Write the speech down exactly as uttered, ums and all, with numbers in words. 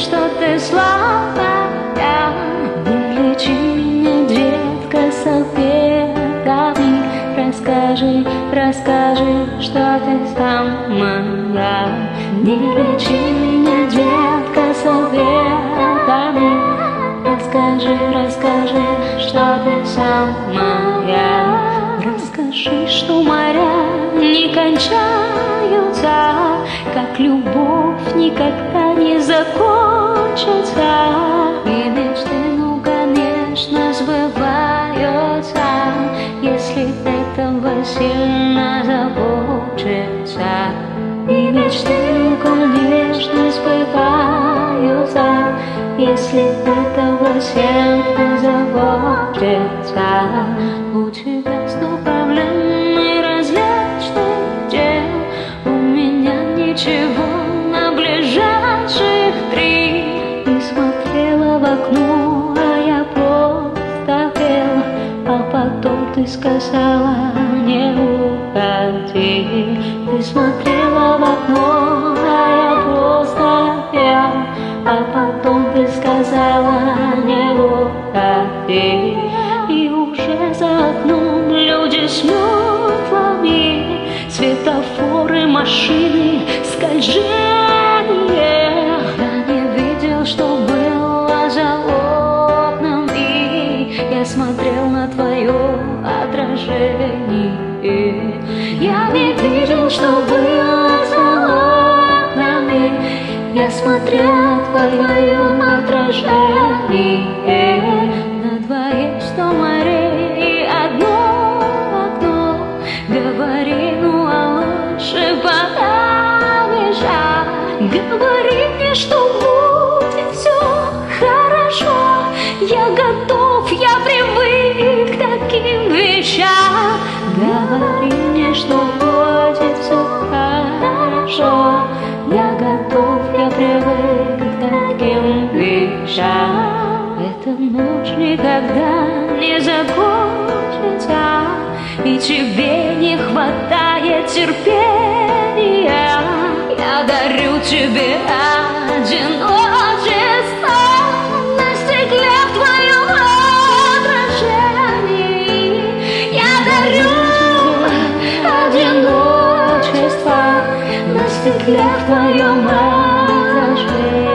что ты слабая. Не лечи меня, детка, советами. Расскажи, расскажи, что ты самая. Не лечи меня, детка, советами. Расскажи, расскажи, что ты самая. Расскажи, что моря не кончаются, как любовь никогда не закончится. И мечты, ну, конечно, сбываются, если этого сильно заботиться. И мечты, ну, конечно, сбываются, если этого сильно заботиться. У тебя сто проблем и различных дел, у меня ничего на ближайших три. Ты смотрела в окно, а я просто пела, а потом ты сказала: не уходи. Ты смотрела в окно, а я просто пела, а потом ты сказала: не уходи. И уже за окном люди с метлами, светофоры, машины, скольжение. Я не видел, что было за окнами, я смотрел на твое отражение. Я не видел, что было за окнами, я смотрел в твоем отражении. На двоих сто морей и одно окно. Говори, ну а лучше пока бежать. Говори мне, что будет все хорошо. Я готов, я привык к таким вещам. Говори мне, что будет все хорошо. Я готов, я привык к таким вещам. Эта ночь никогда не закончится, и тебе не хватает терпения. Я дарю тебе одиночество на стекле в твоем отражении. Я дарю одиночество на стекле в твоем отражении.